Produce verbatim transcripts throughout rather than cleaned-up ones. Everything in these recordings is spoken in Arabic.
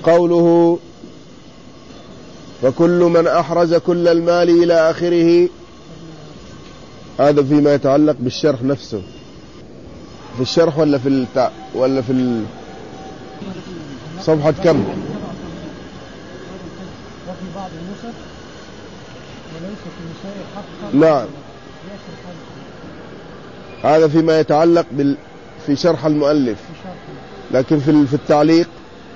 قوله فكل من أحرز كل المال إلى آخره، هذا فيما يتعلق بالشرح نفسه. في الشرح ولا في التع... ولا في ال... صفحة كم؟ وفي بعض النسخ وليس في النساء حقا. نعم، هذا فيما يتعلق بال... في شرح المؤلف، لكن في في التعليق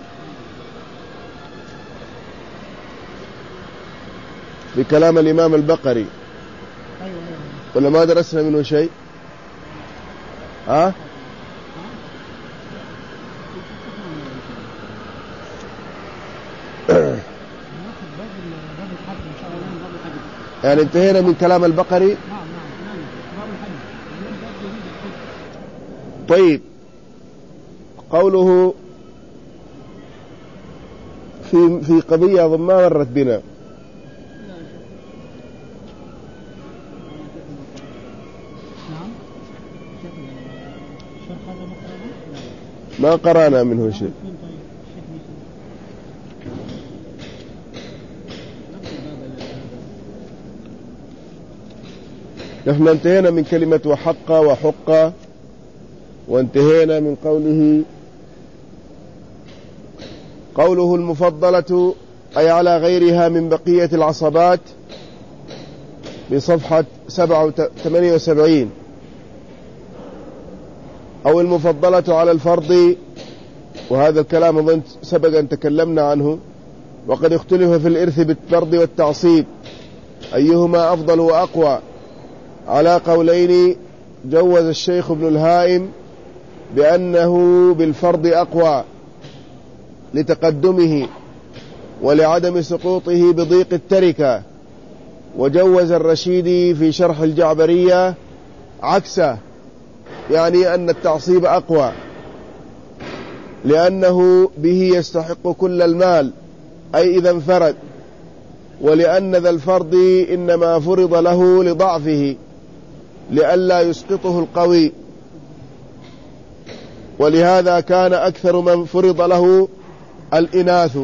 بكلام الإمام البقري ولا ما درسنا منه شيء؟ ها؟ يعني انتهينا من كلام البقري. طيب، قوله في في قضية أظن ما مرت بنا، ما قرأنا منه شيء. نحن انتهينا من كلمة وحق وحق، وانتهينا من قوله قوله المفضلة أي على غيرها من بقية العصبات بصفحة سبعة ثمانية وسبعين، أو المفضلة على الفرض، وهذا الكلام أظن سبق أن تكلمنا عنه. وقد اختلف في الإرث بالفرض والتعصيب أيهما أفضل وأقوى، على قولين. جوز الشيخ ابن الهائم بأنه بالفرض أقوى لتقدمه ولعدم سقوطه بضيق التركة، وجوز الرشيدي في شرح الجعبرية عكسه، يعني أن التعصيب أقوى لأنه به يستحق كل المال، أي إذا انفرد، ولأن ذا الفرض إنما فرض له لضعفه لئلا يسقطه القوي، ولهذا كان أكثر من فرض له الإناث،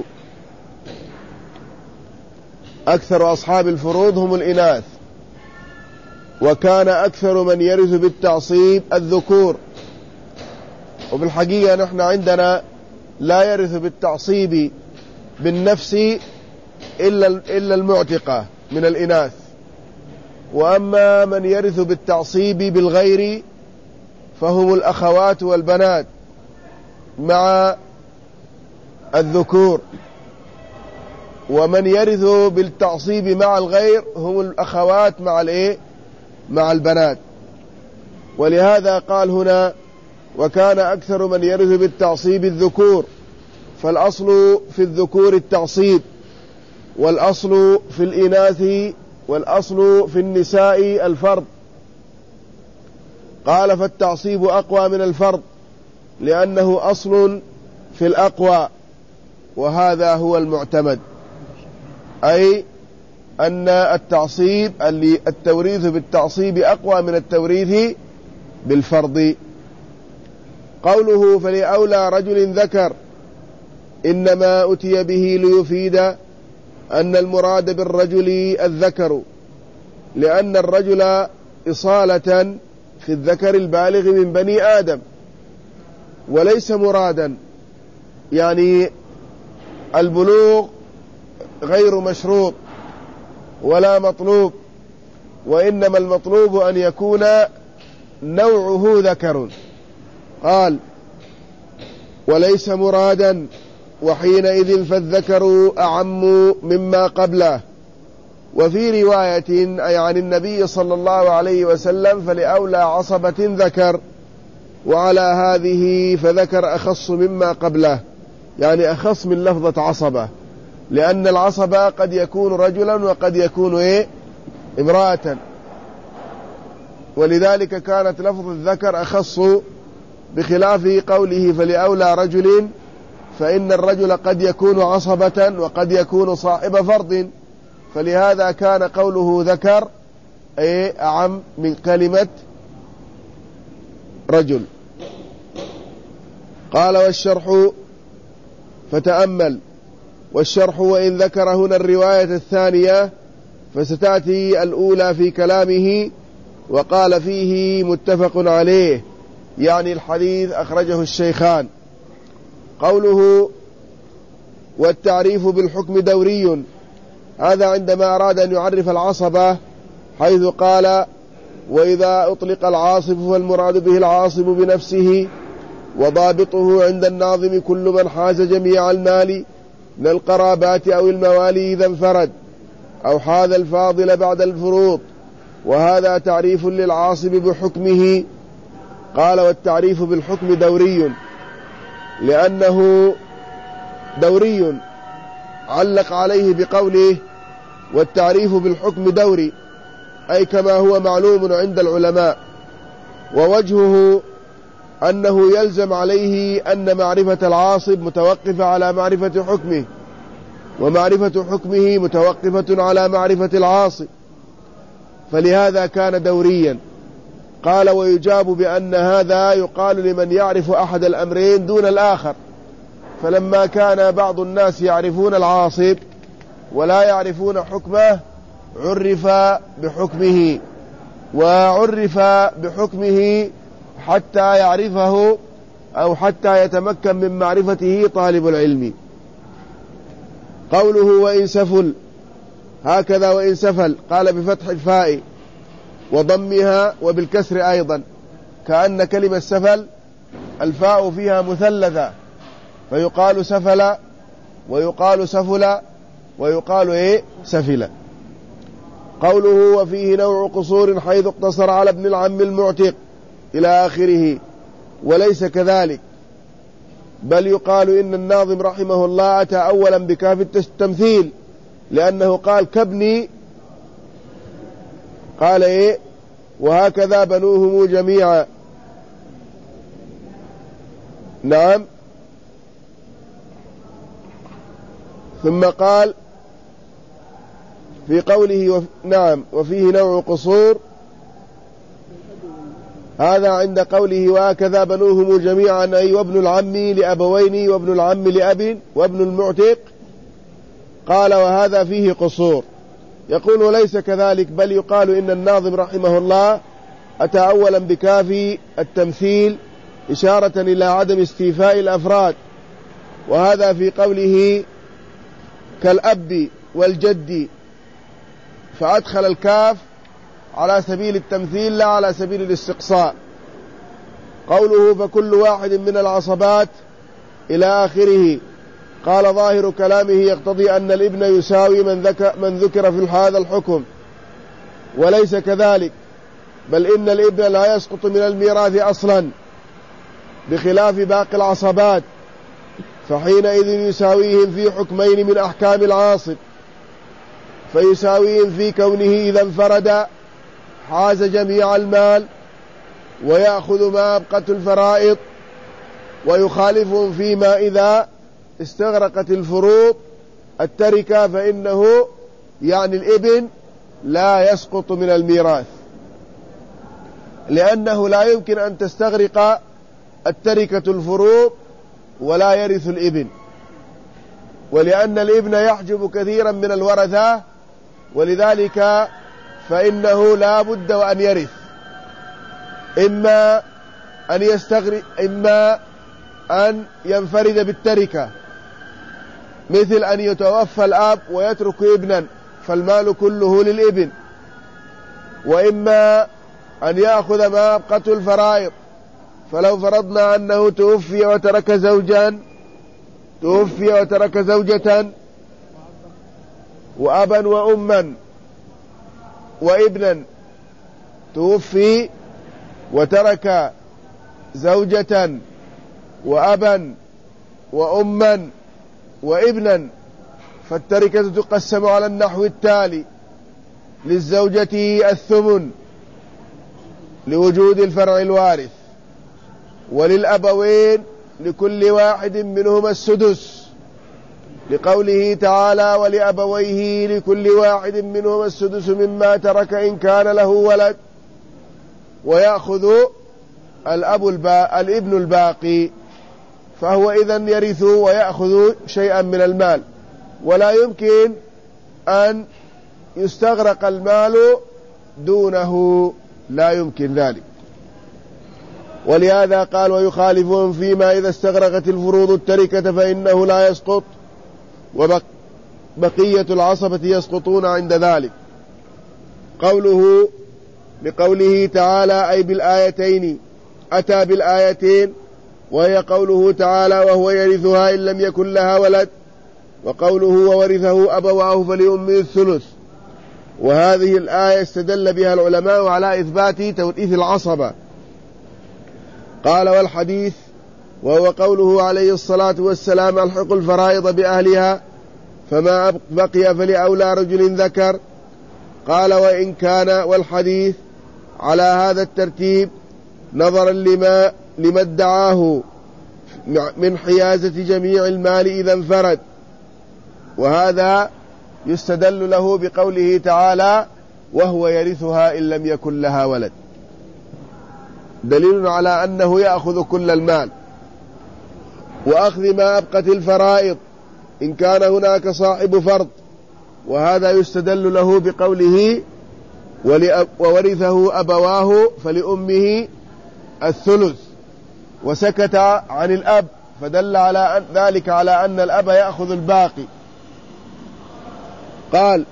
أكثر أصحاب الفروض هم الإناث، وكان أكثر من يرث بالتعصيب الذكور. وبالحقيقة نحن عندنا لا يرث بالتعصيب بالنفس إلا إلا المعتقة من الإناث، وأما من يرث بالتعصيب بالغير فهم الأخوات والبنات مع الذكور، ومن يرث بالتعصيب مع الغير هم الأخوات مع الإيه؟ مع البنات. ولهذا قال هنا وكان أكثر من يرث بالتعصيب الذكور، فالأصل في الذكور التعصيب، والأصل في الإناث والأصل في النساء الفرض. قال فالتعصيب أقوى من الفرض لأنه أصل في الأقوى، وهذا هو المعتمد، أي أن التعصيب اللي التوريث بالتعصيب أقوى من التوريث بالفرض. قوله فلأولى رجل ذكر إنما أتي به ليفيد أن المراد بالرجل الذكر، لأن الرجل إصالة في الذكر البالغ من بني آدم، وليس مرادا، يعني البلوغ غير مشروط ولا مطلوب، وإنما المطلوب أن يكون نوعه ذكر. قال وليس مرادا، وحينئذ فالذكر أعم مما قبله. وفي رواية أي عن النبي صلى الله عليه وسلم فلأولى عصبة ذكر، وعلى هذه فذكر أخص مما قبله، يعني أخص من لفظة عصبة، لأن العصبة قد يكون رجلا وقد يكون إيه؟ امرأة، ولذلك كانت لفظ الذكر أخص، بخلاف قوله فلأولى رجل، فإن الرجل قد يكون عصبة وقد يكون صاحب فرض، فلهذا كان قوله ذكر أي أعم من كلمة رجل. قال والشرح فتأمل والشرح وإن ذكر هنا الرواية الثانية فستأتي الأولى في كلامه، وقال فيه متفق عليه، يعني الحديث أخرجه الشيخان. قوله والتعريف بالحكم دوري، هذا عندما أراد أن يعرف العصبة، حيث قال وإذا أطلق العاصب فالمراد به العاصب بنفسه، وضابطه عند الناظم كل من حاز جميع المال من القرابات أو الموالي إذا انفرد أو حاز الفاضل بعد الفروض، وهذا تعريف للعاصب بحكمه. قال والتعريف بالحكم دوري لأنه دوري، علق عليه بقوله والتعريف بالحكم دوري، أي كما هو معلوم عند العلماء، ووجهه أنه يلزم عليه أن معرفة العاصب متوقفة على معرفة حكمه، ومعرفة حكمه متوقفة على معرفة العاصب، فلهذا كان دوريا. قال ويجاب بأن هذا يقال لمن يعرف أحد الأمرين دون الآخر، فلما كان بعض الناس يعرفون العاصب ولا يعرفون حكمه عرف بحكمه، وعرف بحكمه حتى يعرفه أو حتى يتمكن من معرفته طالب العلم. قوله وإن سفل، هكذا وإن سفل، قال بفتح الفاء وضمها وبالكسر أيضا، كأن كلمة سفل الفاء فيها مثلثة، فيقال سفل ويقال سفل ويقال إيه سفل. قوله وفيه نوع قصور حيث اقتصر على ابن العم المعتق إلى آخره، وليس كذلك، بل يقال إن الناظم رحمه الله أتى أولا بكاف التمثيل، لأنه قال كابني، قال إيه وهكذا بنوهم جميعا. نعم. ثم قال في قوله وف... نعم وفيه نوع قصور، هذا عند قوله وهكذا بنوهم جميعا، أي وابن العم لأبوين وابن العم لأب وابن المعتق. قال وهذا فيه قصور. يقول وليس كذلك، بل يقال إن الناظم رحمه الله أتى أولا بكاف التمثيل إشارة إلى عدم استيفاء الأفراد، وهذا في قوله كالأب والجد، فأدخل الكاف على سبيل التمثيل لا على سبيل الاستقصاء. قوله فكل واحد من العصبات إلى آخره، قال ظاهر كلامه يقتضي أن الابن يساوي من ذكر, من ذكر في هذا الحكم، وليس كذلك، بل إن الابن لا يسقط من الميراث أصلا بخلاف باقي العصبات، فحينئذ يساويهم في حكمين من أحكام العاصب، فيساويهم في كونه إذا انفرد حاز جميع المال ويأخذ ما أبقت الفرائض، ويخالفهم فيما إذا استغرقت الفروض التركة، فإنه يعني الابن لا يسقط من الميراث، لأنه لا يمكن أن تستغرق التركة الفروض ولا يرث الابن، ولأن الابن يحجب كثيرا من الورثة، ولذلك فإنه لا بد وأن يرث، إما أن يستغرق إما أن ينفرد بالتركة، مثل أن يتوفى الأب ويترك ابنا فالمال كله للابن، وإما أن يأخذ ما أبقته الفرائض، فلو فرضنا أنه توفي وترك زوجا توفي وترك زوجة وأبا وأما وابنا، توفي وترك زوجة وأبا وأما وابنا، فالتركة تقسم على النحو التالي: للزوجة الثمن لوجود الفرع الوارث، وللأبوين لكل واحد منهما السدس، لقوله تعالى: ولأبويه لكل واحد منهما السدس مما ترك إن كان له ولد، ويأخذ الأب البا... الابن الباقي، فهو إذن يرث ويأخذ شيئا من المال. ولا يمكن أن يستغرق المال دونه، لا يمكن ذلك. ولهذا قال ويخالفهم فيما إذا استغرقت الفروض التركة فإنه لا يسقط، وبقية العصبة يسقطون عند ذلك. قوله لقوله تعالى أي بالآيتين، أتى بالآيتين وهي قوله تعالى وهو يرثها إن لم يكن لها ولد، وقوله وورثه أبواه فلأمه الثلث. وهذه الآية استدل بها العلماء على إثبات توريث العصبة. قال والحديث وهو قوله عليه الصلاة والسلام الحق الفرائض بأهلها فما بقي فلأولى رجل ذكر. قال وإن كان والحديث على هذا الترتيب نظرا لما, لما ادعاه من حيازة جميع المال إذا انفرد، وهذا يستدل له بقوله تعالى وهو يرثها إن لم يكن لها ولد، دليل على أنه يأخذ كل المال. وأخذ ما أبقت الفرائض إن كان هناك صاحب فرض، وهذا يستدل له بقوله وورثه أبواه فلأمه الثلث، وسكت عن الأب فدل على ذلك على أن الأب يأخذ الباقي. قال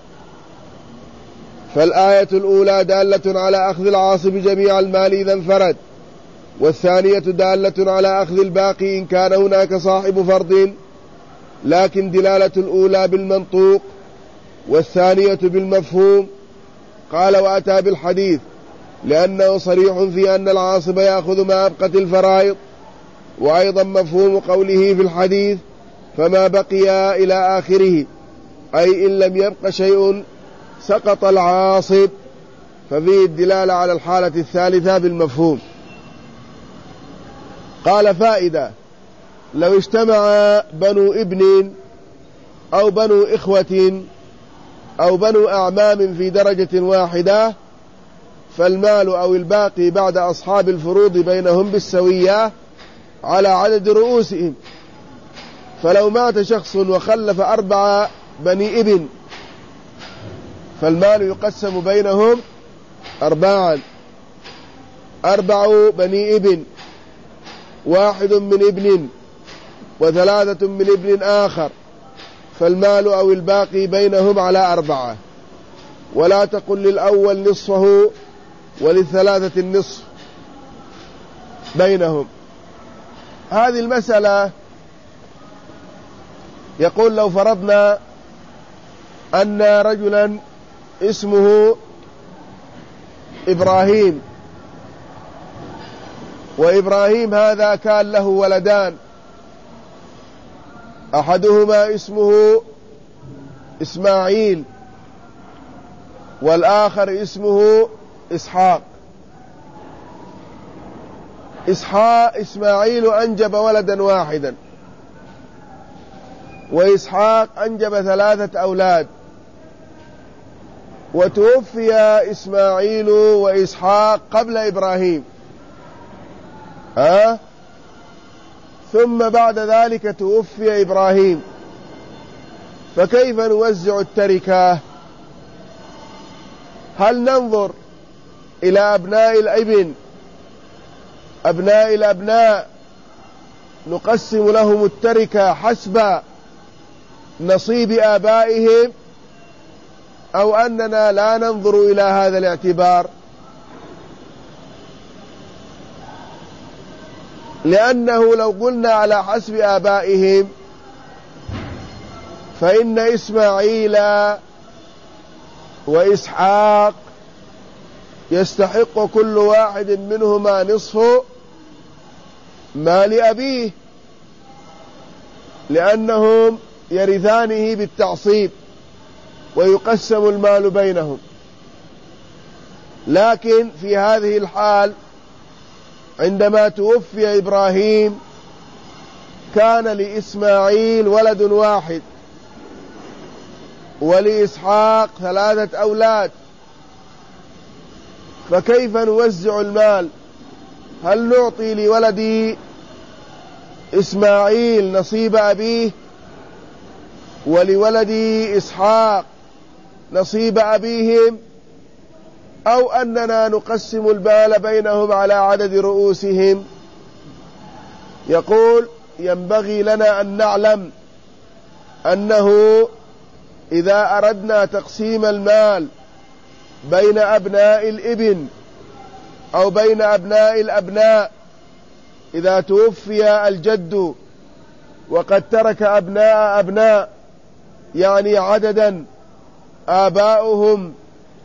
فالآية الأولى دالة على أخذ العاصب جميع المال إذا انفرد، والثانية دالة على أخذ الباقي إن كان هناك صاحب فرض، لكن دلالة الأولى بالمنطوق والثانية بالمفهوم. قال وأتى بالحديث لأنه صريح في أن العاصب يأخذ ما أبقت الفرائض، وأيضا مفهوم قوله في الحديث فما بقي إلى آخره، أي إن لم يبق شيء سقط العاصب، ففيه الدلالة على الحالة الثالثة بالمفهوم. قال فائدة لو اجتمع بنو ابن أو بنو إخوة أو بنو أعمام في درجة واحدة فالمال أو الباقي بعد أصحاب الفروض بينهم بالسوية على عدد رؤوسهم. فلو مات شخص وخلف أربع بني ابن فالمال يقسم بينهم أرباعا، أربع بني ابن، واحد من ابن وثلاثة من ابن آخر، فالمال أو الباقي بينهم على أربعة. ولا تقل للأول نصفه وللثلاثة النصف بينهم. هذه المسألة يقول لو فرضنا أن رجلا اسمه إبراهيم، وإبراهيم هذا كان له ولدان، أحدهما اسمه إسماعيل والآخر اسمه إسحاق. إسحاق إسماعيل أنجب ولدا واحدا، وإسحاق أنجب ثلاثة أولاد، وتوفي إسماعيل وإسحاق قبل إبراهيم، ها؟ ثم بعد ذلك توفي إبراهيم، فكيف نوزع التركة؟ هل ننظر إلى أبناء الابن أبناء الأبناء نقسم لهم التركة حسب نصيب آبائهم، أو أننا لا ننظر إلى هذا الاعتبار؟ لأنه لو قلنا على حسب آبائهم فإن إسماعيل وإسحاق يستحق كل واحد منهما نصف مال أبيه، لأنهم يرثانه بالتعصيب ويقسم المال بينهم. لكن في هذه الحال عندما توفي إبراهيم كان لإسماعيل ولد واحد ولإسحاق ثلاثة أولاد، فكيف نوزع المال؟ هل نعطي لولد إسماعيل نصيب أبيه ولولد إسحاق نصيب أبيهم، أو أننا نقسم المال بينهم على عدد رؤوسهم. يقول: ينبغي لنا أن نعلم أنه إذا أردنا تقسيم المال بين أبناء الابن أو بين أبناء الأبناء، إذا توفي الجد وقد ترك أبناء أبناء، يعني عددا آباؤهم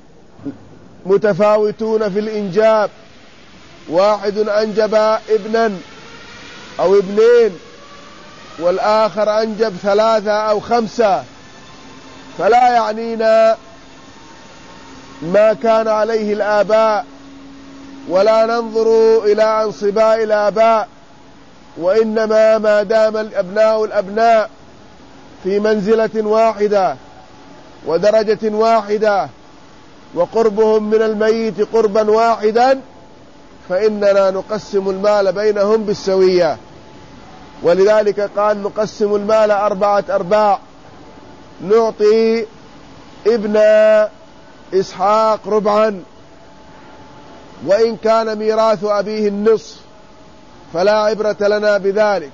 متفاوتون في الإنجاب، واحد أنجب ابنا أو ابنين والآخر أنجب ثلاثة أو خمسة، فلا يعنينا ما كان عليه الآباء، ولا ننظر إلى أنصباء الآباء، وإنما ما دام الأبناء الأبناء في منزلة واحدة ودرجة واحدة وقربهم من الميت قربا واحدا، فإننا نقسم المال بينهم بالسوية. ولذلك قال: نقسم المال أربعة أرباع، نعطي ابن إسحاق ربعا، وإن كان ميراث أبيه النصف فلا عبرة لنا بذلك،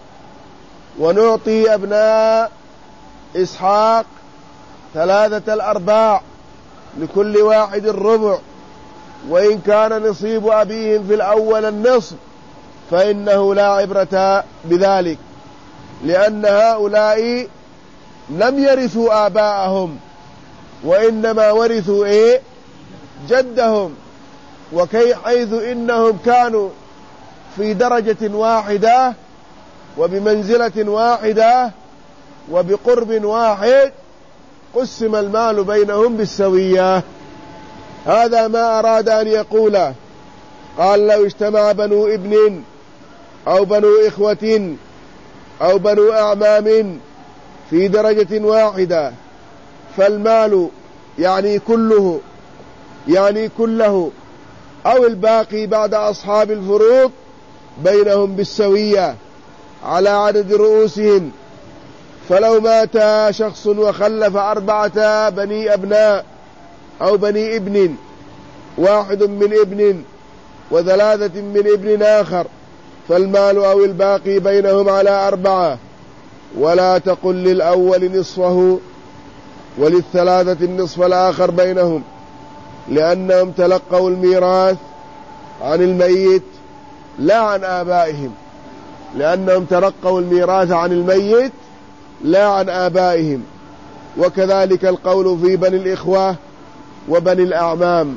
ونعطي أبناء إسحاق ثلاثة الأرباع، لكل واحد الربع، وإن كان نصيب أبيهم في الأول النصف فإنه لا عبرة بذلك، لأن هؤلاء لم يرثوا آباءهم، وإنما ورثوا إيه؟ جدهم. وكي حيث إنهم كانوا في درجة واحدة وبمنزلة واحدة وبقرب واحد، قسم المال بينهم بالسوية. هذا ما أراد أن يقوله. قال: لو اجتمع بنو ابن أو بنو إخوة أو بنو أعمام في درجة واحدة، فالمال يعني كله يعني كله أو الباقي بعد أصحاب الفروض بينهم بالسوية على عدد رؤوسهم. فلو مات شخص وخلف أربعة بني أبناء أو بني ابن، واحد من ابن وثلاثة من ابن آخر، فالمال أو الباقي بينهم على أربعة، ولا تقل للأول نصفه وللثلاثة النصف الآخر بينهم، لأنهم تلقوا الميراث عن الميت لا عن آبائهم لأنهم تلقوا الميراث عن الميت لا عن آبائهم. وكذلك القول في بني الإخوة وبني الأعمام.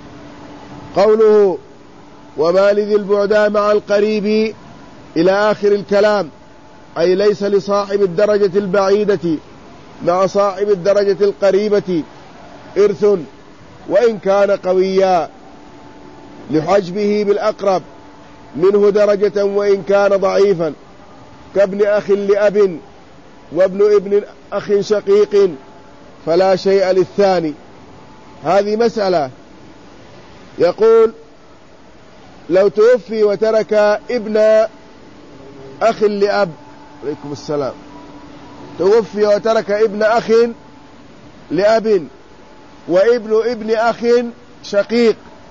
قوله: وما لذي البعدى مع القريب إلى آخر الكلام، أي ليس لصاحب الدرجة البعيدة مع صاحب الدرجة القريبة إرث وإن كان قويا، لحجبه بالأقرب منه درجة وإن كان ضعيفا، كابن أخ لأب وابن ابن أخ شقيق، فلا شيء للثاني. هذه مسألة. يقول: لو توفي وترك ابن أخ لأب، عليكم السلام، توفي وترك ابن أخ لأب وابن ابن أخ شقيق،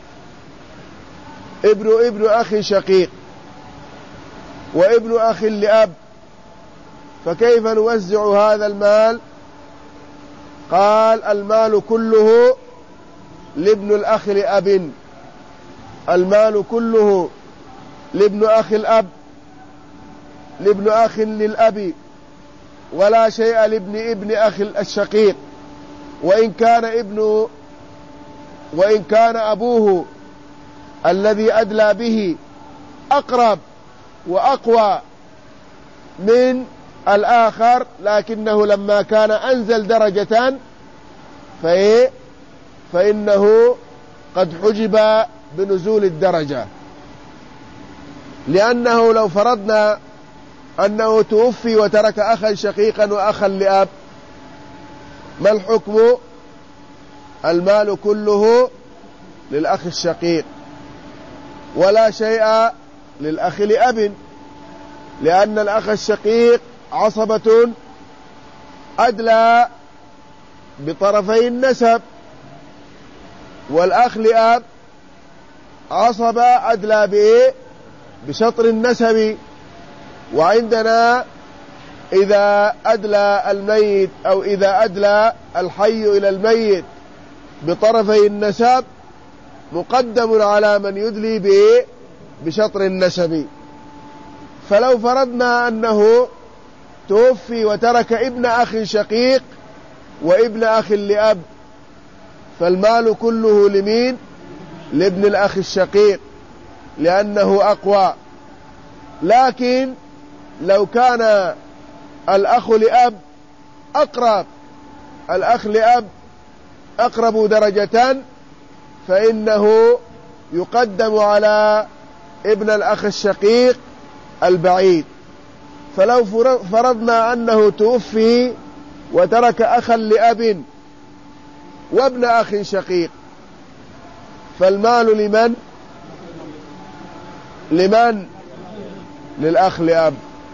ابن ابن أخ شقيق وابن أخ لأب، فكيف نوزع هذا المال؟ قال: المال كله لابن الأخ لأب، المال كله لابن أخ الأب لابن أخ للأب، ولا شيء لابن ابن أخ الشقيق، وإن كان ابن وإن كان أبوه الذي أدلى به أقرب وأقوى من الآخر، لكنه لما كان أنزل درجة فإيه فإنه قد حجب بنزول الدرجة. لأنه لو فرضنا أنه توفي وترك أخا شقيقا وأخا لأب، ما الحكم؟ المال كله للأخ الشقيق، ولا شيء للأخ لأب، لأن الأخ الشقيق عصبة أدلى بطرفي النسب، والأخ لأب عصب أدلى بإيه؟ بشطر النسب. وعندنا إذا أدلى الميت أو إذا أدلى الحي إلى الميت بطرفي النسب مقدم على من يدلي بإيه؟ بشطر النسب. فلو فرضنا أنه توفي وترك ابن أخ شقيق وابن أخ لأب، فالمال كله لمين؟ لابن الأخ الشقيق لأنه أقوى. لكن لو كان الأخ لأب أقرب الأخ لأب أقرب درجة فإنه يقدم على ابن الأخ الشقيق البعيد. فلو فرضنا أنه توفي وترك أخا لأب وابن أخ شقيق، فالمال لمن؟ لمن؟ للأخ لأب.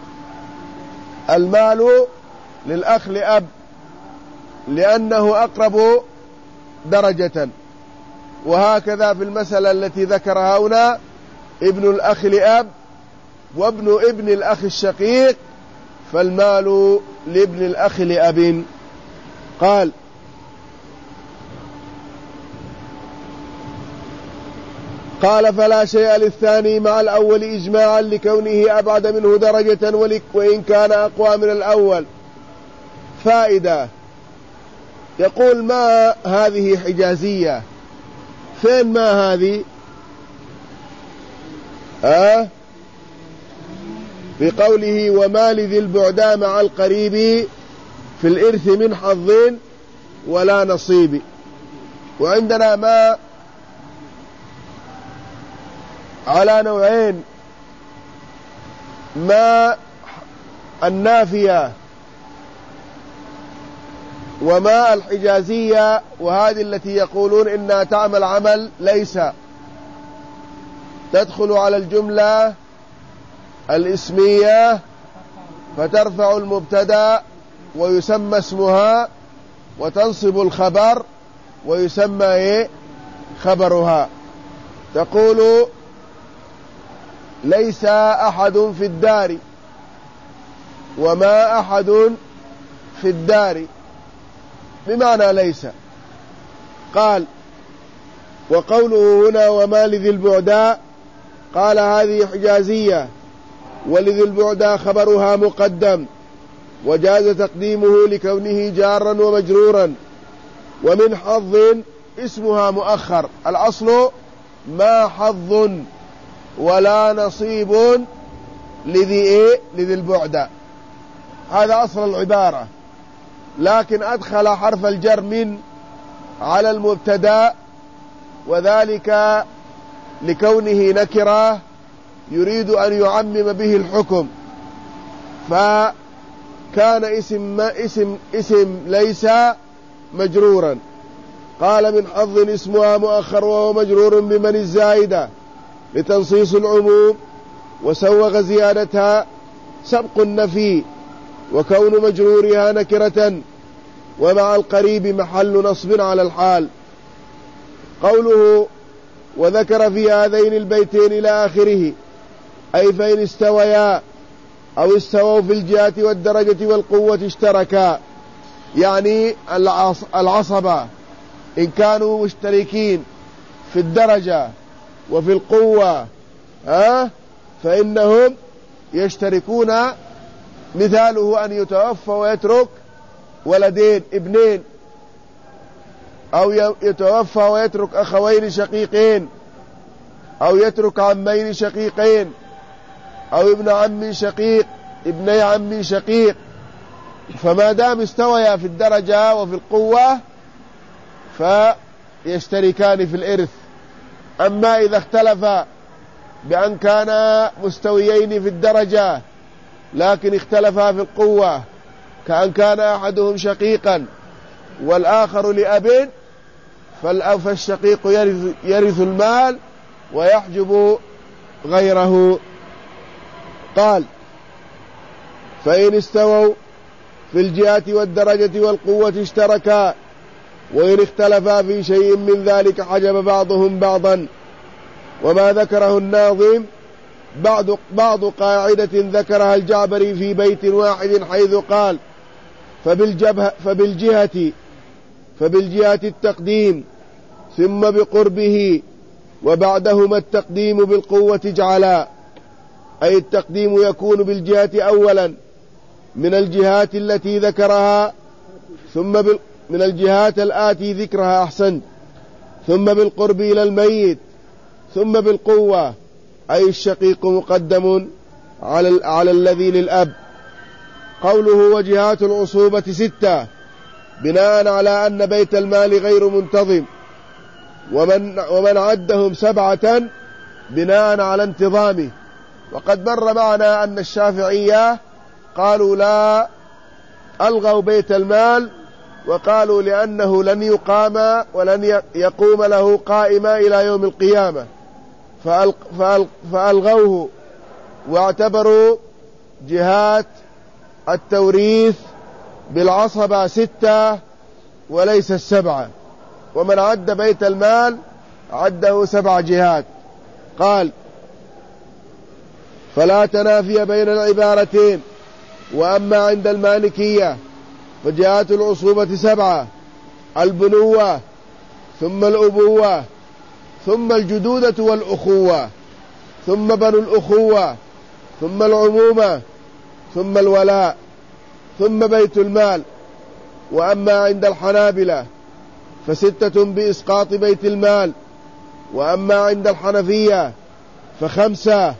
المال للأخ لأب لأنه أقرب درجة. وهكذا في المسألة التي ذكرها هنا ابن الأخ لأب وابن ابن الأخ الشقيق، فالمال لابن الأخ لأب. قال: قال فلا شيء للثاني مع الأول إجماعا لكونه أبعد منه درجة وإن كان أقوى من الأول. فائدة: يقول ما هذه حجازية. فين ما هذه؟ أه؟ في قوله وما لذي البعدى مع القريب في الإرث من حظ ولا نصيب. وعندنا ما على نوعين: ما النافية وما الحجازية، وهذه التي يقولون إنها تعمل عمل ليس، تدخل على الجملة الاسمية فترفع المبتدأ ويسمى اسمها، وتنصب الخبر ويسمى إيه؟ خبرها. تقول ليس أحد في الدار وما أحد في الدار، بمعنى ليس. قال: وقوله هنا وما لذي البعدى، قال هذه حجازية، ولذي البعدى خبرها مقدم، وجاز تقديمه لكونه جارا ومجرورا. ومن حظ اسمها مؤخر. الأصل ما حظ ولا نصيب لذي إيه؟ لذي البعدى، هذا أصل العبارة. لكن أدخل حرف الجر من على المبتدأ، وذلك لكونه نكرة يريد أن يعمم به الحكم، فكان اسم اسم اسم ليس مجرورا. قال: من حظ اسمها مؤخر وهو مجرور بمن الزائدة لتنصيص العموم، وسوغ زيادتها سبق النفي وكون مجرورها نكرة، ومع القريب محل نصب على الحال. قوله وذكر في هذين البيتين إلى آخره، أي فإن استويا أو استووا في الجهة والدرجة والقوة اشتركا، يعني العصبة إن كانوا مشتركين في الدرجة وفي القوة أه فإنهم يشتركون. مثاله أن يتوفى ويترك ولدين ابنين، أو يتوفى ويترك أخوين شقيقين، أو يترك عمين شقيقين، أو ابن عم شقيق ابني عم شقيق. فما دام استويا في الدرجة وفي القوة فيشتركان في الإرث. أما إذا اختلفا بأن كانا مستويين في الدرجة لكن اختلفا في القوة، كأن كان أحدهم شقيقا والآخر لأب، فالشقيق يرث, يرث المال ويحجب غيره. قال: فإن استووا في الجهة والدرجة والقوة اشتركا، وإن اختلفا في شيء من ذلك حجب بعضهم بعضا. وما ذكره الناظم بعض, بعض قاعدة ذكرها الجعبري في بيت واحد حيث قال: فبالجبهة فبالجهة فبالجهة التقديم ثم بقربه وبعدهما التقديم بالقوة اجعلا، أي التقديم يكون بالجهة أولا من الجهات التي ذكرها، ثم بال من الجهات الآتي ذكرها أحسن، ثم بالقرب إلى الميت، ثم بالقوة، أي الشقيق مقدم على, على الذي للأب. قوله وجهات العصوبة ستة بناء على أن بيت المال غير منتظم، ومن, ومن عدهم سبعة بناء على انتظامه. وقد مر معنا أن الشافعية قالوا لا، ألغوا بيت المال وقالوا لأنه لن يقام ولن يقوم له قائمة إلى يوم القيامة، فألغوه واعتبروا جهات التوريث بالعصبة ستة وليس السبعة، ومن عد بيت المال عده سبع جهات. قال: فلا تنافي بين العبارتين. وأما عند المالكية فجهات العصوبة سبعة: البنوة، ثم الأبوة، ثم الجدودة والأخوة، ثم بنو الأخوة، ثم العمومة، ثم الولاء، ثم بيت المال. وأما عند الحنابلة فستة بإسقاط بيت المال. وأما عند الحنفية فخمسة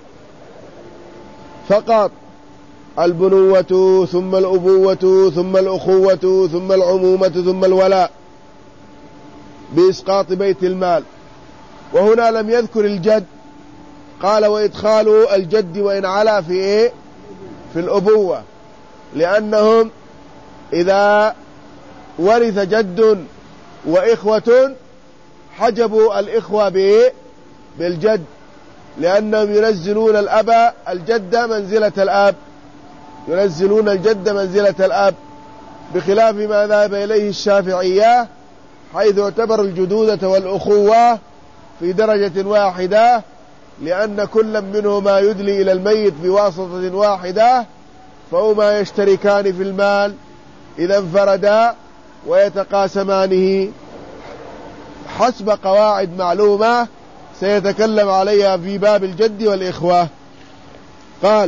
فقط: البنوة، ثم الأبوة، ثم الأخوة، ثم العمومة، ثم الولاء بإسقاط بيت المال. وهنا لم يذكر الجد، قال: وإدخال الجد وإن علا في إيه؟ في الأبوة، لأنهم إذا ورث جد وإخوة حجبوا الإخوة بإيه؟ بالجد، لأنهم ينزلون الأب الجد منزلة الأب، ينزلون الجد منزلة الأب، بخلاف ما ذهب إليه الشافعية حيث اعتبر الجدودة والأخوة في درجة واحدة، لأن كل منهما يدلي إلى الميت بواسطة واحدة، فهما يشتركان في المال إذا انفردا ويتقاسمانه حسب قواعد معلومة سيتكلم عليها في باب الجد والإخوة. قال: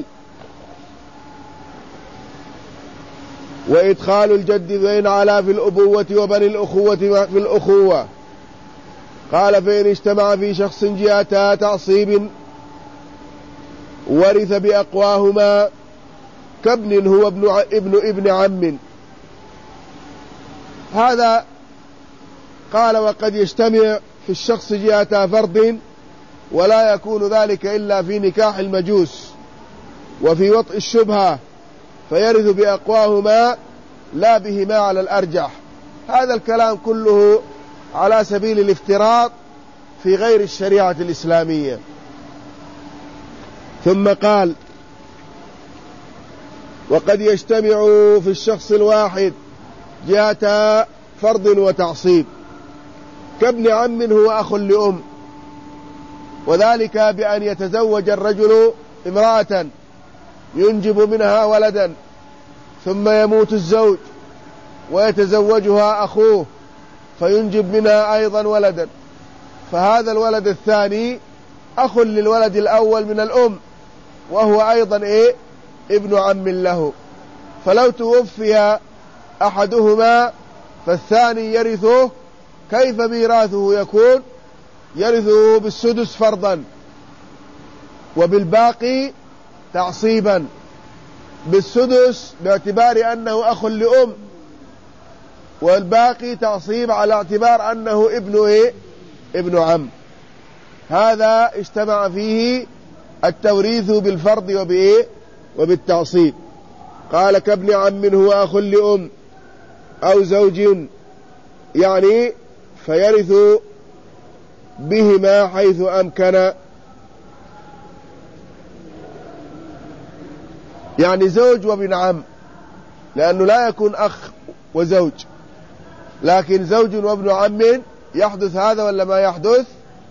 وإدخال الجد بين علا في الأبوة وبني الأخوة في الأخوة. قال: فإن اجتمع في شخص جهتا تعصيب ورث بأقواهما كابن هو ابن, ابن ابن عم. هذا قال: وقد يجتمع في الشخص جهتا فرض، ولا يكون ذلك إلا في نكاح المجوس وفي وطء الشبهة، فيرث بأقواهما لا بهما على الأرجح. هذا الكلام كله على سبيل الافتراض في غير الشريعة الإسلامية. ثم قال: وقد يجتمع في الشخص الواحد جهة فرض وتعصيب كابن عم هو أخ لأم، وذلك بأن يتزوج الرجل امرأة ينجب منها ولدا، ثم يموت الزوج ويتزوجها أخوه فينجب منها أيضا ولدا، فهذا الولد الثاني أخ للولد الأول من الأم، وهو أيضا إيه؟ ابن عم له. فلو توفي أحدهما فالثاني يرثه، كيف ميراثه يكون؟ يرثه بالسدس فرضا، وبالباقي تعصيبا، بالسدس باعتبار أنه أخ لأم، والباقي تعصيب على اعتبار أنه ابن إيه؟ ابن عم. هذا اجتمع فيه التوريث بالفرض وبإيه؟ وبالتعصيب. قال: كابن عم هو أخ لأم أو زوج، يعني فيرث بهما حيث أمكن، يعني زوج وابن عم. لأنه لا يكون أخ وزوج، لكن زوج وابن عم يحدث هذا ولا ما يحدث؟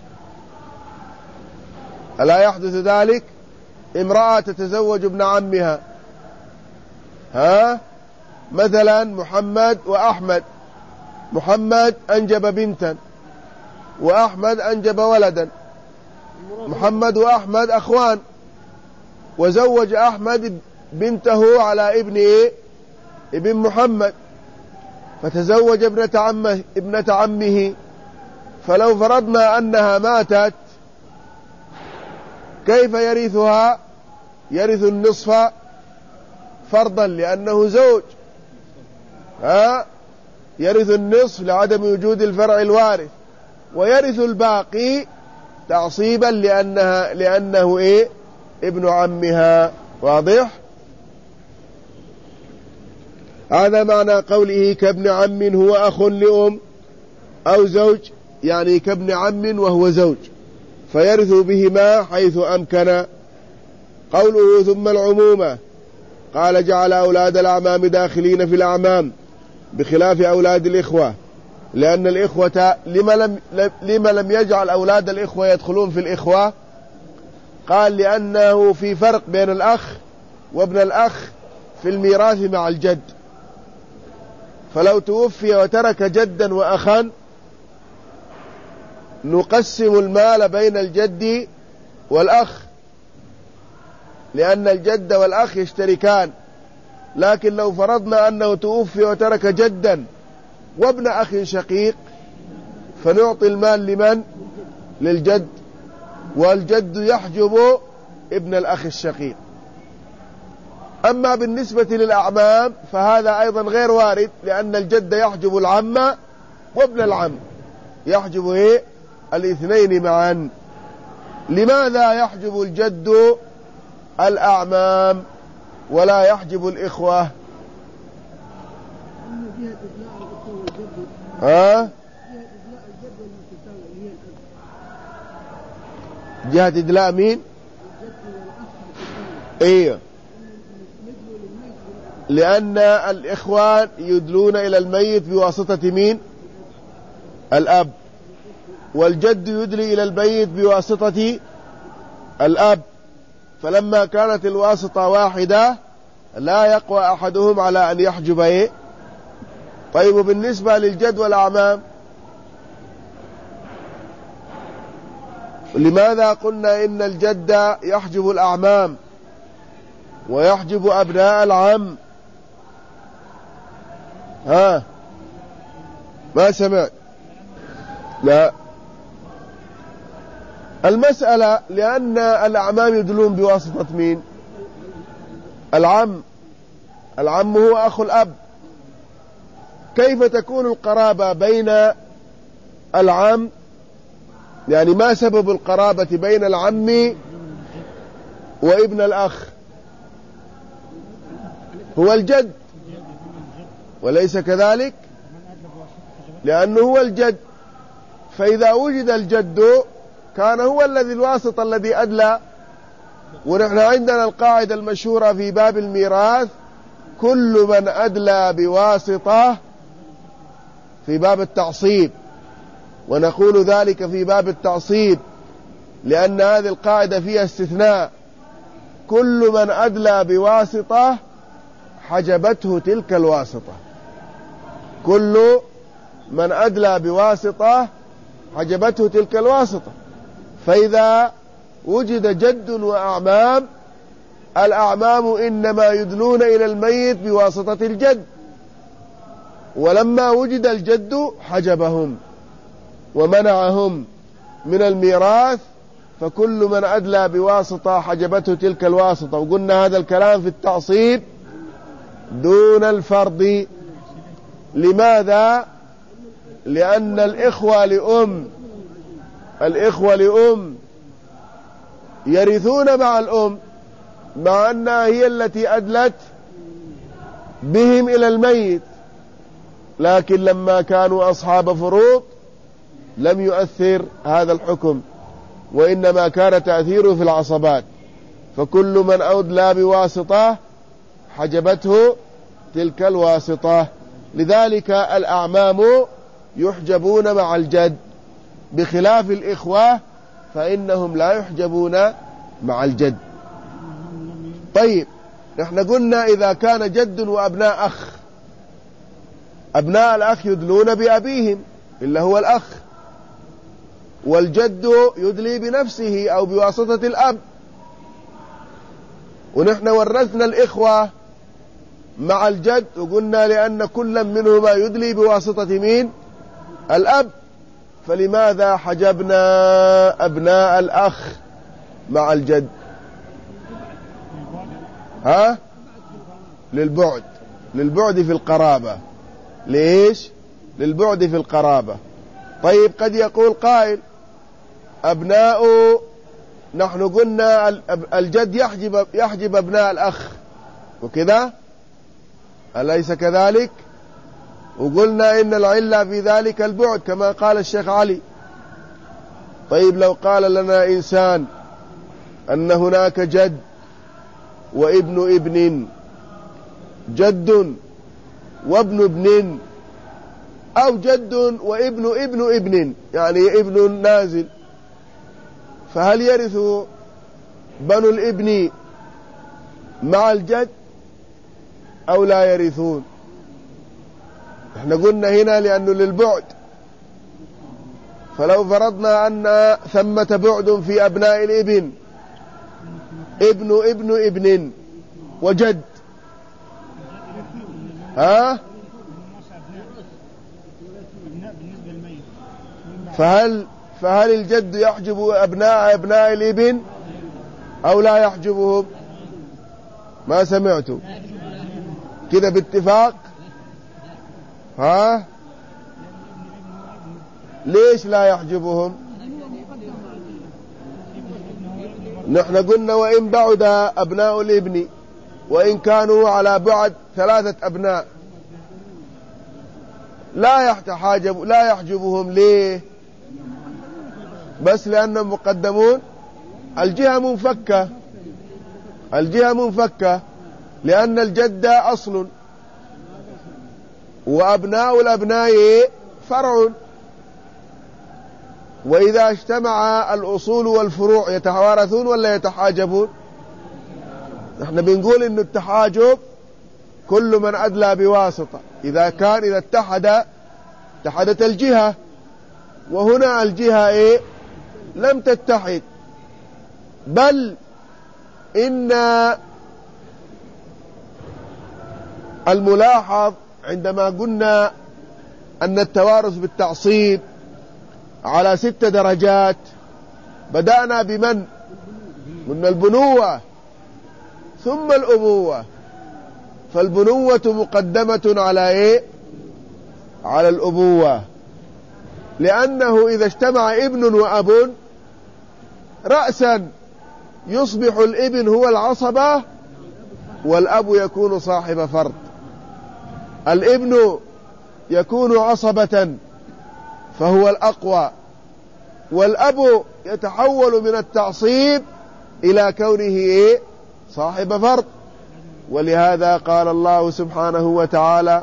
ألا يحدث ذلك؟ امرأة تتزوج ابن عمها، ها مثلا محمد وأحمد، محمد أنجب بنتا وأحمد أنجب ولدا، محمد وأحمد أخوان، وزوج أحمد بنته على ابن إيه؟ ابن محمد، فتزوج ابنة عمه ابنة عمه. فلو فرضنا أنها ماتت كيف يرثها؟ يرث النصف فرضا لأنه زوج، ها يرث النصف لعدم وجود الفرع الوارث، ويرث الباقي تعصيبا لأنها لأنه إيه؟ ابن عمها. واضح؟ هذا معنى قوله كابن عم هو أخ لأم أو زوج، يعني كابن عم وهو زوج، فيرث بهما حيث أمكن. قوله ثم العمومة، قال جعل أولاد الأعمام داخلين في الأعمام بخلاف أولاد الإخوة، لأن الإخوة لما لم, لما لم يجعل أولاد الإخوة يدخلون في الإخوة؟ قال لأنه في فرق بين الأخ وابن الأخ في الميراث مع الجد، فلو توفي وترك جدا وأخا نقسم المال بين الجد والأخ، لأن الجد والأخ يشتركان. لكن لو فرضنا أنه توفي وترك جدا وابن أخ شقيق فنعطي المال لمن؟ للجد، والجد يحجب ابن الأخ الشقيق. أما بالنسبة للأعمام فهذا أيضا غير وارد، لأن الجد يحجب العم وابن العم، يحجب إيه؟ الاثنين معا. لماذا يحجب الجد الأعمام ولا يحجب الإخوة؟ ها؟ جهة إدلاء مين؟ ايه، لأن الإخوان يدلون إلى الميت بواسطة مين؟ الأب، والجد يدلي إلى الميت بواسطة الأب، فلما كانت الواسطة واحدة لا يقوى أحدهم على أن يحجب إيه؟ طيب بالنسبة للجد والأعمام لماذا قلنا إن الجد يحجب الأعمام ويحجب أبناء العم؟ ها ما سمعت؟ لا، المسألة لأن الأعمام يدلون بواسطة مين؟ العم، العم هو أخو الأب، كيف تكون القرابة بين العم؟ يعني ما سبب القرابة بين العم وابن الأخ؟ هو الجد، وليس كذلك؟ لأنه هو الجد، فإذا وجد الجد كان هو الذي الواسطة الذي أدلى. ونحن عندنا القاعدة المشهورة في باب الميراث كل من أدلى بواسطة في باب التعصيب، ونقول ذلك في باب التعصيب لأن هذه القاعدة فيها استثناء، كل من أدلى بواسطة حجبته تلك الواسطة، كل من أدلى بواسطة حجبته تلك الواسطة. فإذا وجد جد وأعمام، الأعمام إنما يدلون إلى الميت بواسطة الجد، ولما وجد الجد حجبهم ومنعهم من الميراث، فكل من أدلى بواسطة حجبته تلك الواسطة. وقلنا هذا الكلام في التعصيب دون الفرض. لماذا؟ لأن الإخوة لأم الإخوة لأم يرثون مع الأم، مع أنها هي التي أدلت بهم إلى الميت، لكن لما كانوا أصحاب فروض لم يؤثر هذا الحكم، وإنما كان تأثيره في العصبات. فكل من أدلى بواسطة حجبته تلك الواسطة. لذلك الأعمام يحجبون مع الجد، بخلاف الإخوة فإنهم لا يحجبون مع الجد. طيب، نحن قلنا إذا كان جد وأبناء أخ، أبناء الأخ يدلون بأبيهم إلا هو الأخ، والجد يدلي بنفسه أو بواسطة الأب، ونحن ورثنا الإخوة مع الجد، وقلنا لأن كل منهما يدلي بواسطة مين؟ الأب. فلماذا حجبنا أبناء الأخ مع الجد؟ ها؟ للبعد، للبعد في القرابة. ليش؟ للبعد في القرابة. طيب، قد يقول قائل أبناء، نحن قلنا الجد يحجب, يحجب أبناء الأخ وكذا، أليس كذلك؟ وقلنا إن العلة في ذلك البعد كما قال الشيخ علي. طيب، لو قال لنا إنسان أن هناك جد وابن ابن، جد وابن ابن، أو جد وابن ابن ابن، يعني ابن نازل، فهل يرث بنو الابن مع الجد أو لا يرثون؟ احنا قلنا هنا لأنه للبعد، فلو فرضنا أن ثمة بعد في أبناء الابن، ابن ابن ابن وجد، ها؟ فهل فهل الجد يحجب أبناء أبناء الابن أو لا يحجبهم؟ ما سمعتوا كده باتفاق؟ ها؟ ليش لا يحجبهم؟ نحن قلنا وإن بعد أبناء الابن، وإن كانوا على بعد ثلاثة أبناء، لا يحتحاجب لا يحجبهم. ليه؟ بس لأنهم مقدمون، الجهة منفكة، الجهة منفكة، لأن الجد أصل وأبناء الأبناء فرع، وإذا اجتمع الأصول والفروع يتوارثون ولا يتحاجبون؟ نحن بنقول إن التحاجب كل من أدلى بواسطة، إذا كان إذا اتحد اتحدت الجهة، وهنا الجهة إيه؟ لم تتحد، بل إن الملاحظ عندما قلنا أن التوارث بالتعصيب على ست درجات، بدأنا بمن؟ قلنا البنوة ثم الأبوة، فالبنوة مقدمة على إيه؟ على الأبوة، لأنه إذا اجتمع ابن وأب رأسا يصبح الابن هو العصبة والأب يكون صاحب فرض. الابن يكون عصبة فهو الأقوى، والأب يتحول من التعصيب إلى كونه إيه؟ صاحب فرض. ولهذا قال الله سبحانه وتعالى: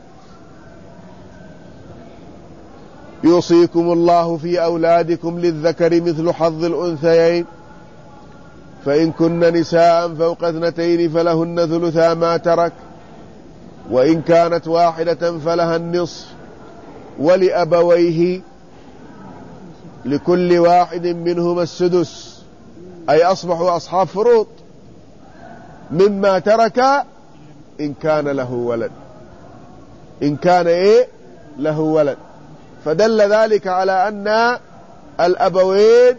يوصيكم الله في أولادكم للذكر مثل حظ الأنثيين، فإن كن نساء فوق اثنتين فلهن ثلثا ما ترك، وإن كانت واحدة فلها النصف، ولأبويه لكل واحد منهما السدس، أي أصبحوا أصحاب فروض مما ترك إن كان له ولد، إن كان إيه؟ له ولد. فدل ذلك على أن الأبوين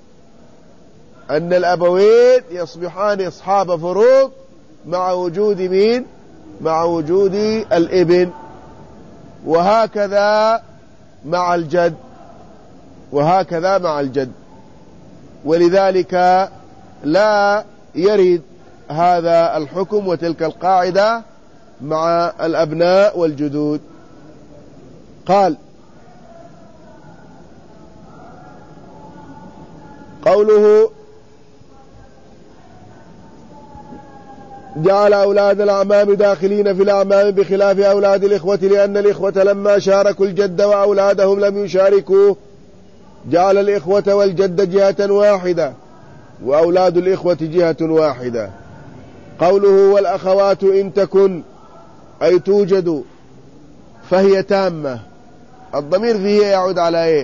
أن الأبوين يصبحان أصحاب فروض مع وجود مين؟ مع وجود الابن. وهكذا مع الجد، وهكذا مع الجد. ولذلك لا يرد هذا الحكم وتلك القاعدة مع الأبناء والجدود. قال: قوله جعل أولاد الأعمام داخلين في الأعمام بخلاف أولاد الإخوة، لأن الإخوة لما شاركوا الجد وأولادهم لم يشاركوه، جعل الإخوة والجد جهة واحدة وأولاد الإخوة جهة واحدة. قوله والأخوات إن تكن أي توجد فهي تامة، الضمير فيه يعود على إيه؟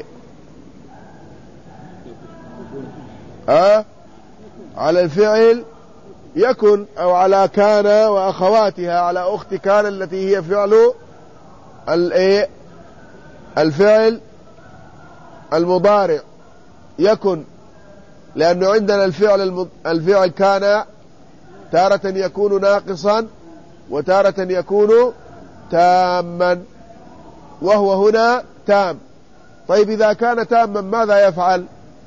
أه؟ على الفعل يكن، أو على كان وأخواتها، على أخت كان التي هي فعل الإيه؟ الفعل المضارع يكن، لأنه عندنا الفعل الفعل كان تارة يكون ناقصا وتارة يكون تاما، وهو هنا تام. طيب إذا كان تاما ماذا يفعل؟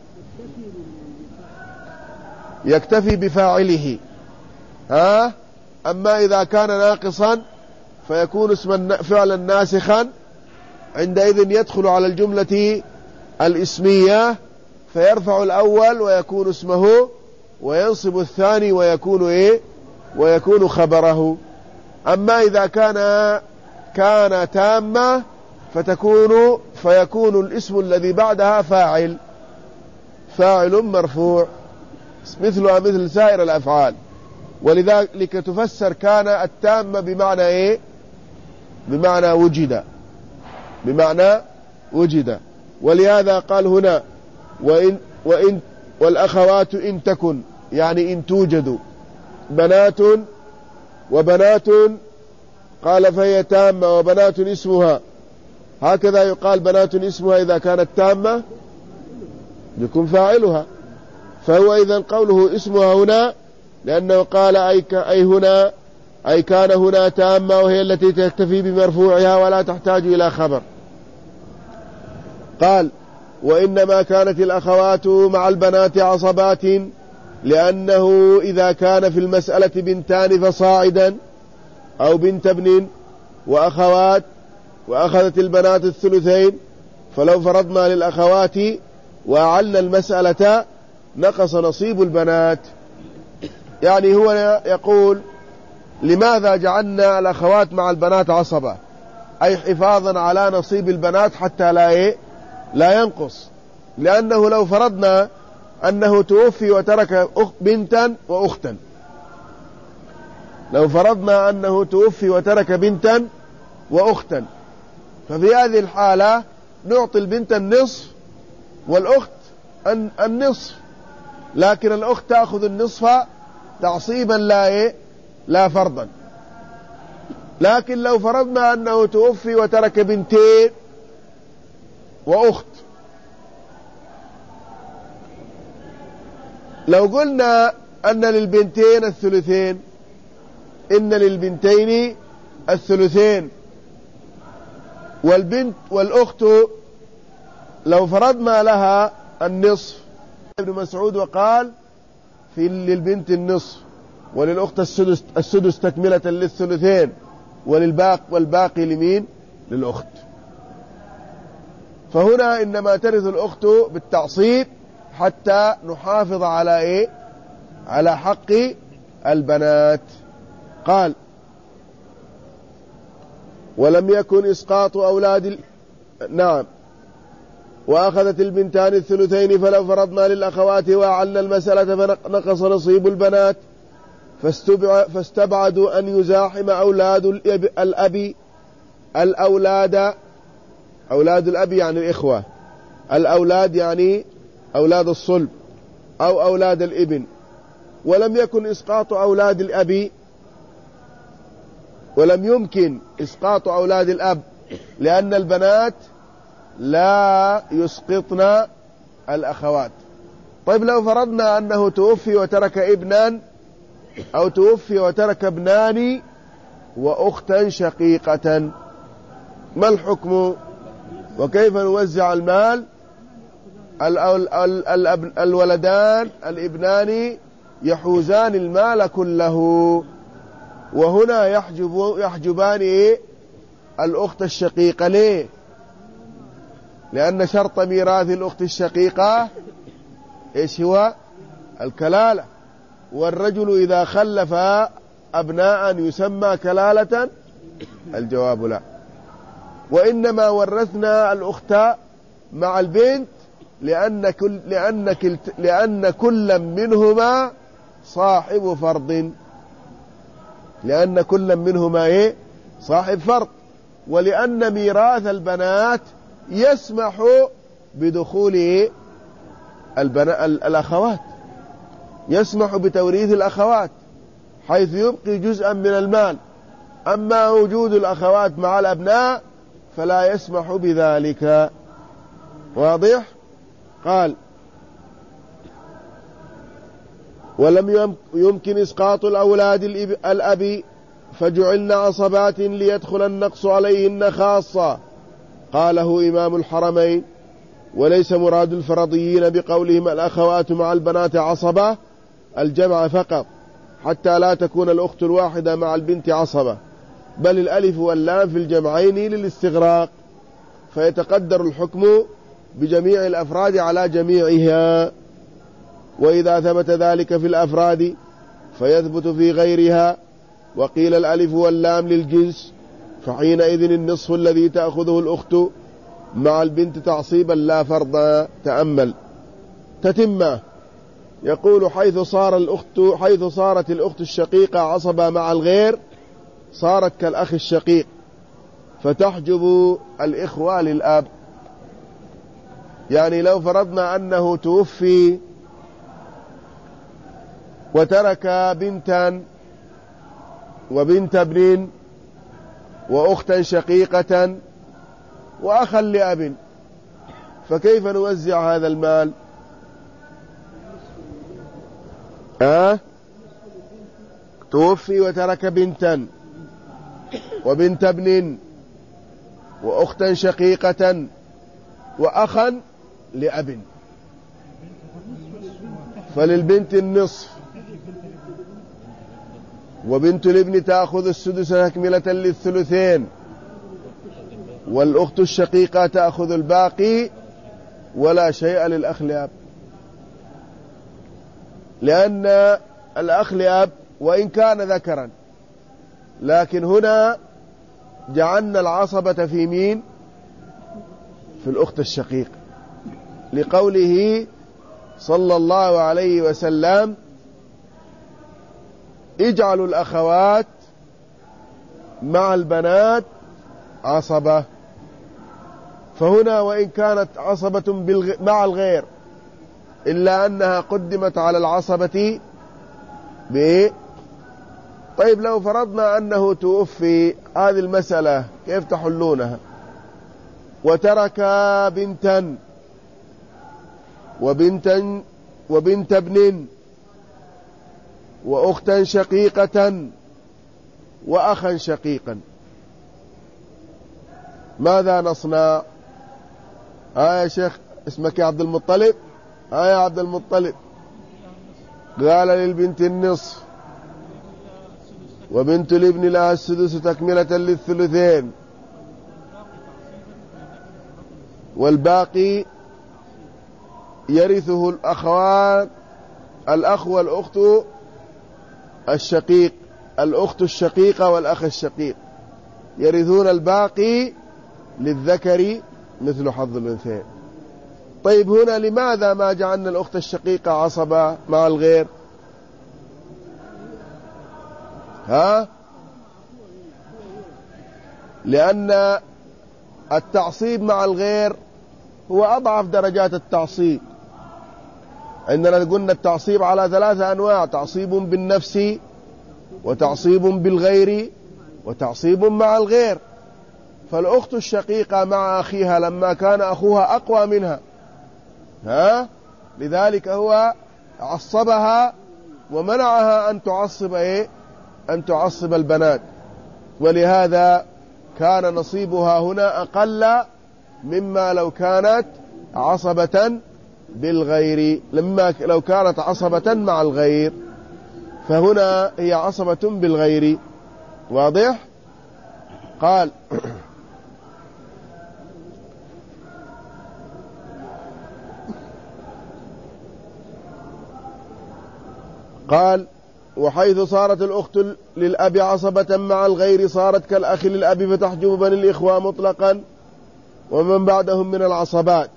يكتفي بفاعله، ها؟ أما إذا كان ناقصا فيكون اسما فعلا ناسخا، عندئذ يدخل على الجملة الاسمية فيرفع الأول ويكون اسمه، وينصب الثاني ويكون إيه؟ ويكون خبره. أما إذا كان كان تامة فتكون فيكون الاسم الذي بعدها فاعل فاعل مرفوع مثلها مثل سائر الأفعال. ولذلك تفسر كان التامة بمعنى إيه؟ بمعنى وجد، بمعنى وجد. ولهذا قال هنا وإن, وإن والأخوات إن تكن، يعني إن توجد بنات وبنات، قال فهي تامة وبنات اسمها، هكذا يقال بنات اسمها إذا كانت تامة يكون فاعلها. فهو إذن قوله اسمها هنا لأنه قال أي, أي هنا أي كان هنا تامة، وهي التي تكتفي بمرفوعها ولا تحتاج إلى خبر. قال وإنما كانت الأخوات مع البنات عصبات، لأنه إذا كان في المسألة بنتان فصاعدا أو بنت ابن وأخوات وأخذت البنات الثلثين، فلو فرضنا للأخوات وأعلنا المسألة نقص نصيب البنات. يعني هو يقول لماذا جعلنا الأخوات مع البنات عصبة؟ أي حفاظا على نصيب البنات حتى لا إيه؟ لا ينقص. لأنه لو فرضنا أنه توفي وترك بنتا وأختا، لو فرضنا أنه توفي وترك بنتا وأختا، ففي هذه الحالة نعطي البنت النصف والأخت النصف، لكن الأخت تأخذ النصف تعصيبا لا إيه؟ لا فرضا. لكن لو فرضنا أنه توفي وترك بنتين وأخت، لو قلنا أن للبنتين الثلثين، إن للبنتين الثلثين، والبنت والأخت لو فرضنا لها النصف، ابن مسعود وقال في للبنت النصف وللأخت السدس, السدس تكملة للثلثين، وللباقي والباقي لمين؟ للأخت. فهنا إنما ترث الأخت بالتعصيب حتى نحافظ على إيه؟ على حق البنات. قال ولم يكن إسقاط أولاد ال... نعم وأخذت البنتان الثلثين، فلو فرضنا للأخوات وأعلنا المسألة فنقص نصيب البنات، فاستبعدوا أن يزاحم أولاد الأب الأولاد، أولاد الأب يعني الإخوة، الأولاد يعني أولاد الصلب أو أولاد الابن. ولم يكن إسقاط أولاد الأب، ولم يمكن إسقاط أولاد الأب، لأن البنات لا يسقطن الأخوات. طيب لو فرضنا أنه توفي وترك ابنا أو توفي وترك ابنان وأختا شقيقة، ما الحكم وكيف نوزع المال؟ الولدان الابنان يحوزان المال كله، وهنا يحجب يحجبان إيه؟ الأخت الشقيقة. ليه؟ لأن شرط ميراث الأخت الشقيقة إيش هو؟ الكلالة. والرجل إذا خلف أبناء يسمى كلالة؟ الجواب لا. وإنما ورثنا الأخت مع البنت لأن كل, لأن كل, لأن كل منهما صاحب فرض، لأن كل منهما إيه؟ صاحب فرض، ولأن ميراث البنات يسمح بدخول البنا... الأخوات، يسمح بتوريث الأخوات حيث يبقي جزءا من المال. أما وجود الأخوات مع الأبناء فلا يسمح بذلك. واضح؟ قال ولم يمكن إسقاط الأولاد الأب فجعلن عصبات ليدخل النقص عليهن خاصة. قاله إمام الحرمين: وليس مراد الفرضيين بقولهم الأخوات مع البنات عصبة الجمع فقط، حتى لا تكون الأخت الواحدة مع البنت عصبة، بل الألف واللام في الجمعين للاستغراق، فيتقدر الحكم بجميع الأفراد على جميعها. وإذا ثبت ذلك في الأفراد فيثبت في غيرها. وقيل الألف واللام للجنس، فحينئذ النصف الذي تأخذه الأخت مع البنت تعصيبا لا فرضا. تأمل تتمة. يقول حيث صار الأخت حيث صارت الأخت الشقيقة عصبة مع الغير صارت كالأخ الشقيق، فتحجب الإخوة للأب. يعني لو فرضنا أنه توفي وترك بنتا وبنت ابن وأختا شقيقة وأخا لأب، فكيف نوزع هذا المال؟ أه؟ توفي وترك بنتا وبنت ابن وأختا شقيقة وأخا لأب، فللبنت النصف، وبنت الابن تأخذ السدس تكملة للثلثين، والأخت الشقيقة تأخذ الباقي ولا شيء للأخ لأب، لأن الأخ لأب وإن كان ذكرا لكن هنا جعلنا العصبة في مين؟ في الأخت الشقيق، لقوله صلى الله عليه وسلم: اجعلوا الأخوات مع البنات عصبة. فهنا وإن كانت عصبة بالغ... مع الغير إلا أنها قدمت على العصبة بإيه؟ طيب لو فرضنا أنه توفي، هذه المسألة كيف تحلونها؟ وترك بنتا وبنتا وبنت ابن وأختا شقيقة وأخا شقيقا، ماذا نصنع؟ ها يا شيخ اسمك يا عبد المطلب؟ ها يا عبد المطلب. قال للبنت النصف وبنت الابن لها السدس تكملة للثلثين، والباقي يرثه الأخوان، الأخ والأخت الشقيق، الأخت الشقيقة والأخ الشقيق يرثون الباقي للذكر مثل حظ الأنثيين. طيب هنا لماذا ما جعلنا الأخت الشقيقة عصبة مع الغير؟ ها؟ لأن التعصيب مع الغير هو أضعف درجات التعصيب. عندنا قلنا التعصيب على ثلاثة أنواع: تعصيب بالنفس، وتعصيب بالغير، وتعصيب مع الغير. فالأخت الشقيقة مع أخيها لما كان أخوها أقوى منها، ها؟ لذلك هو عصبها ومنعها أن تعصب إيه؟ أن تعصب البنات، ولهذا كان نصيبها هنا أقل مما لو كانت عصبة بالغير، لما لو كانت عصبة مع الغير، فهنا هي عصبة بالغير. واضح؟ قال قال وحيث صارت الأخت للأب عصبة مع الغير صارت كالأخ للأب فتحجب بني الإخوة مطلقا ومن بعدهم من العصبات.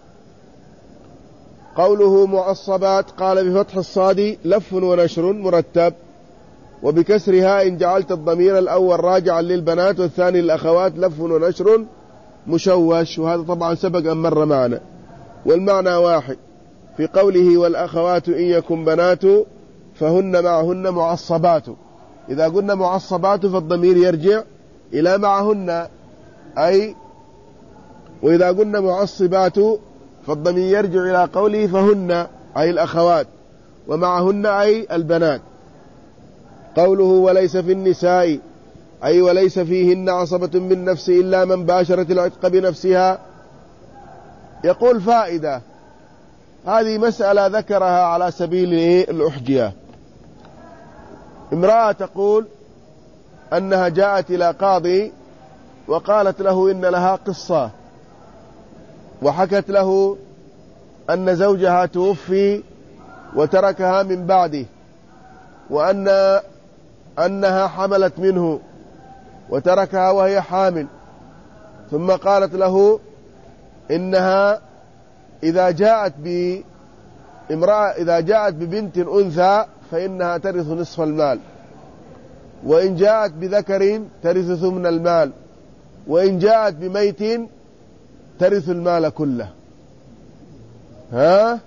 قوله معصبات قال بفتح الصاد لف ونشر مرتب، وبكسرها إن جعلت الضمير الأول راجعا للبنات والثاني للأخوات لف ونشر مشوش، وهذا طبعا سبق أن مر معنا، والمعنى واحد في قوله والأخوات إن يكن بنات فهن معهن معصبات. إذا قلنا معصبات فالضمير يرجع إلى معهن، أي وإذا قلنا معصبات فالضمير يرجع إلى قوله فهن أي الأخوات، ومعهن أي البنات. قوله وليس في النساء أي وليس فيهن عصبة من نفس إلا من باشرت العتق بنفسها. يقول فائدة، هذه مسألة ذكرها على سبيل الأحجية. امرأة تقول أنها جاءت إلى قاضي وقالت له إن لها قصة، وحكت له أن زوجها توفي وتركها من بعده، وأن أنها حملت منه وتركها وهي حامل، ثم قالت له إنها إذا جاءت بامرأة إذا جاءت ببنت أنثى فإنها ترث نصف المال، وإن جاءت بذكر ترث ثمن المال، وإن جاءت بميت ترث المال كله. ها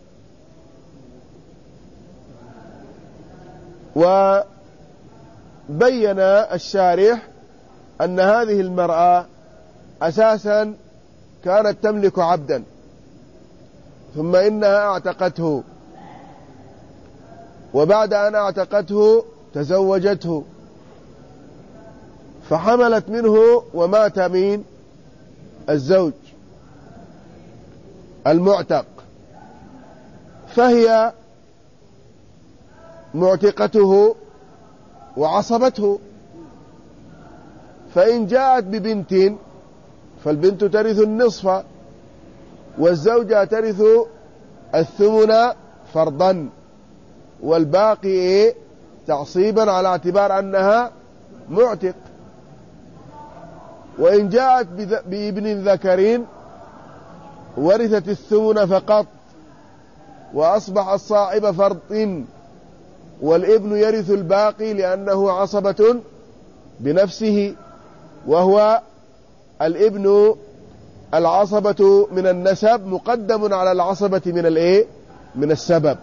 وبين الشارح أن هذه المرأة أساسا كانت تملك عبدا، ثم إنها اعتقته، وبعد أن اعتقته تزوجته فحملت منه ومات مين؟ الزوج المعتق، فهي معتقته وعصبته. فإن جاءت ببنت فالبنت ترث النصف، والزوجة ترث الثمن فرضا، والباقي تعصيبا على اعتبار أنها معتق. وإن جاءت بابن ذكر ورثت الثمن فقط، وأصبح الصاحب فرض، والابن يرث الباقي لأنه عصبة بنفسه، وهو الابن العصبة من النسب مقدم على العصبة من الايه من السبب.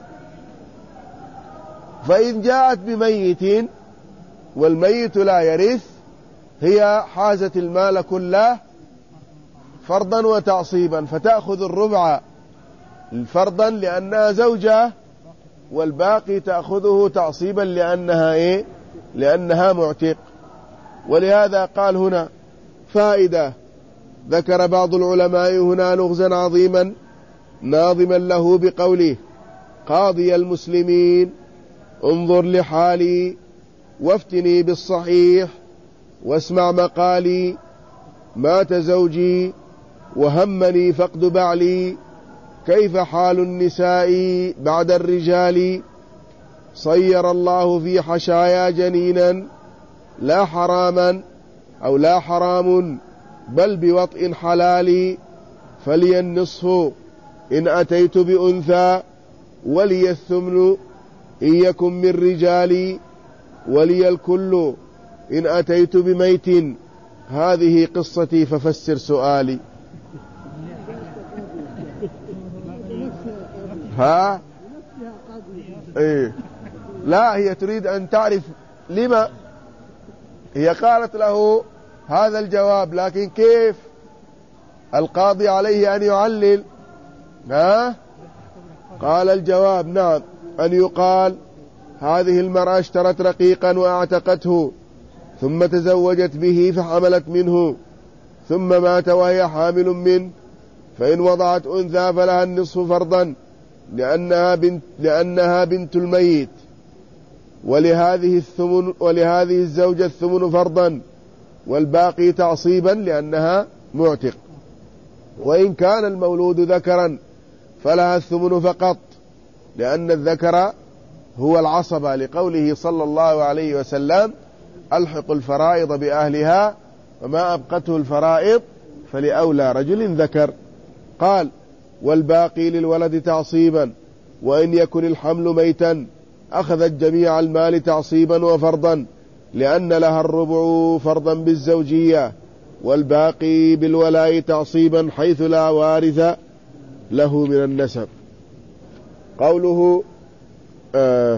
فإن جاءت بميت والميت لا يرث هي حازت المال كله فرضا وتعصيبا، فتأخذ الربع فرضا لأنها زوجة، والباقي تأخذه تعصيبا لأنها إيه؟ لأنها معتق. ولهذا قال هنا فائدة، ذكر بعض العلماء هنا لغزا عظيما ناظما له بقوله قاضي المسلمين انظر لحالي وافتني بالصحيح واسمع مقالي، مات زوجي وهمني فقد بعلي، كيف حال النساء بعد الرجال، صير الله في حشايا جنينا لا حراما أو لا حرام بل بوطء حلال، فلي النصف إن أتيت بأنثى ولي الثمن إن يكن من رجالي، ولي الكل إن أتيت بميت، هذه قصتي ففسر سؤالي. ها إيه؟ لا، هي تريد أن تعرف لما هي قالت له هذا الجواب، لكن كيف القاضي عليه أن يعلل. ها قال الجواب نعم، أن يقال هذه المرأة اشترت رقيقا وأعتقته ثم تزوجت به فحملت منه ثم مات وهي حامل منه، فإن وضعت أنثى فلها النصف فرضا لأنها بنت, لأنها بنت الميت، ولهذه الثمن ولهذه الزوجة الثمن فرضا، والباقي تعصيبا لأنها معتق. وإن كان المولود ذكرا فلها الثمن فقط، لأن الذكر هو العصبة، لقوله صلى الله عليه وسلم ألحق الفرائض بأهلها وما أبقته الفرائض فلأولى رجل ذكر. قال والباقي للولد تعصيبا، وإن يكن الحمل ميتا أخذت جميع المال تعصيبا وفرضا، لأن لها الربع فرضا بالزوجية، والباقي بالولاء تعصيبا حيث لا وارث له من النسب. قوله آه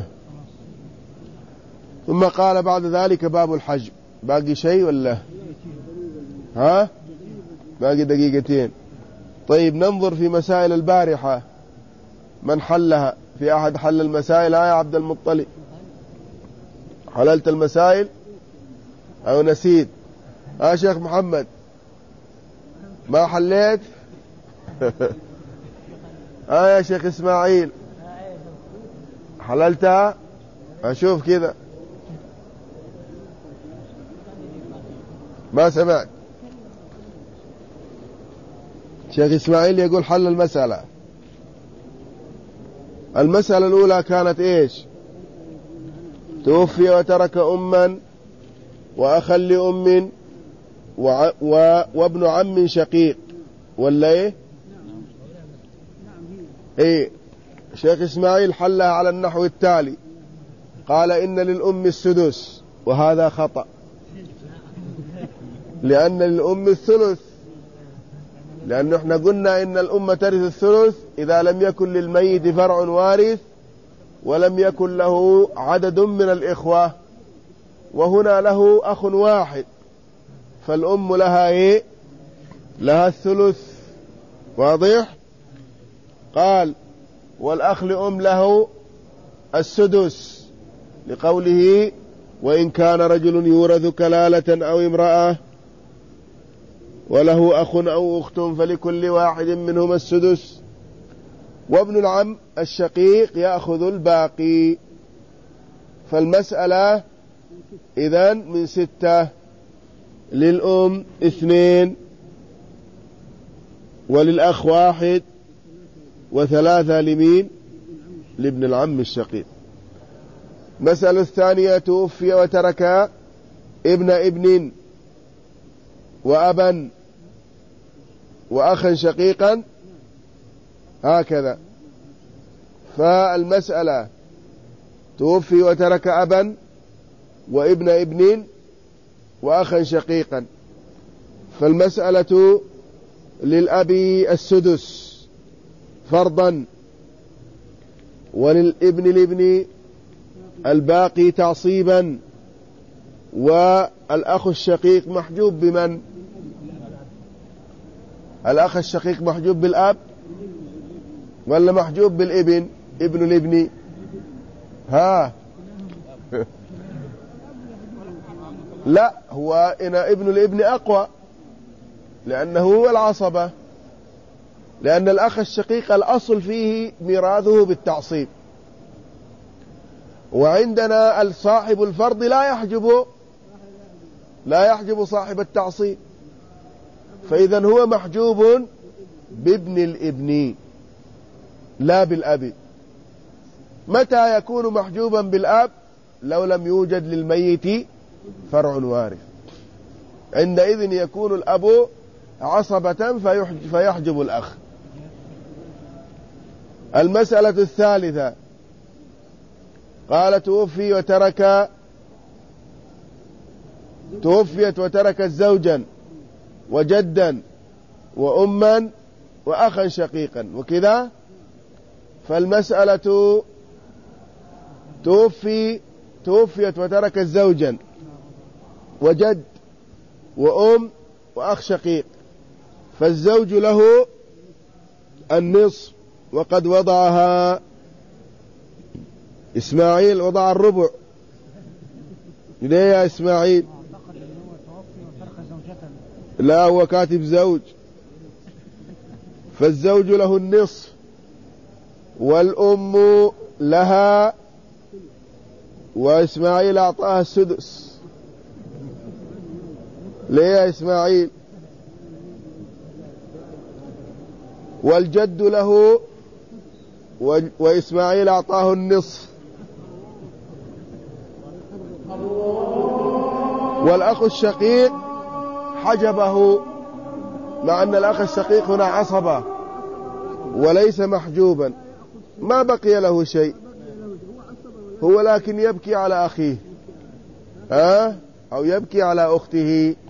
ثم قال بعد ذلك باب الحجب. باقي شيء ولا ها؟ باقي دقيقتين. طيب ننظر في مسائل البارحة، من حلها؟ في أحد حل المسائل؟ يا عبد المطلب حللت المسائل أو نسيت؟ ها شيخ محمد ما حليت؟ ها يا شيخ إسماعيل حللتها؟ أشوف كذا ما سمعت. شيخ إسماعيل يقول حل المسألة. المسألة الأولى كانت إيش؟ توفي وترك أما وأخا لأم و... و... وابن عم شقيق، ولا إيه؟ إيه. شيخ إسماعيل حلها على النحو التالي، قال إن للأم السدس، وهذا خطأ، لأن للأم الثلث، لأنه احنا قلنا إن الأم ترث الثلث إذا لم يكن للميت فرع وارث ولم يكن له عدد من الإخوة، وهنا له أخ واحد، فالأم لها إيه؟ لها الثلث. واضح؟ قال والأخ لأم له السدس، لقوله وإن كان رجل يورث كلالة أو امرأة وله أخ أو أخت فلكل واحد منهما السدس، وابن العم الشقيق يأخذ الباقي. فالمسألة إذن من ستة، للأم اثنين وللأخ واحد وثلاثة لمين؟ لابن العم الشقيق. مسألة الثانية توفي وترك ابن ابن وأبا وأخا شقيقا، هكذا. فالمسألة توفي وترك أبا وابن ابن وأخا شقيقا، فالمسألة للأب السدس فرضا، وللابن الابن الباقي تعصيبا، والأخ الشقيق محجوب بمن؟ الأخ الشقيق محجوب بالأب ولا محجوب بالابن؟ ابن الابن ها لا، هو إن ابن الابن أقوى لأنه هو العصبة، لأن الأخ الشقيق الأصل فيه ميراثه بالتعصيب، وعندنا صاحب الفرض لا يحجب لا يحجب صاحب التعصيب، فإذا هو محجوب بابن الابن لا بالأب. متى يكون محجوبا بالأب؟ لو لم يوجد للميت فرع وارث، عندئذ يكون الأب عصبة فيحجب الأخ. المسألة الثالثة قال توفي وترك توفيت وتركت زوجا وجدا وأما وأخا شقيقا وكذا، فالمسألة توفي توفيت وتركت زوجا وجد وأم وأخ شقيق، فالزوج له النصف، وقد وضعها إسماعيل، وضع الربع. ليه يا إسماعيل؟ لا، هو كاتب زوج، فالزوج له النصف والأم لها، وإسماعيل أعطاها السدس. ليه يا إسماعيل؟ والجد له، وإسماعيل أعطاه النصف والأخ الشقيق حجبه، مع أن الأخ الشقيق هنا عصبة وليس محجوبا، ما بقي له شيء، هو لكن يبكي على أخيه ها أو يبكي على أخته.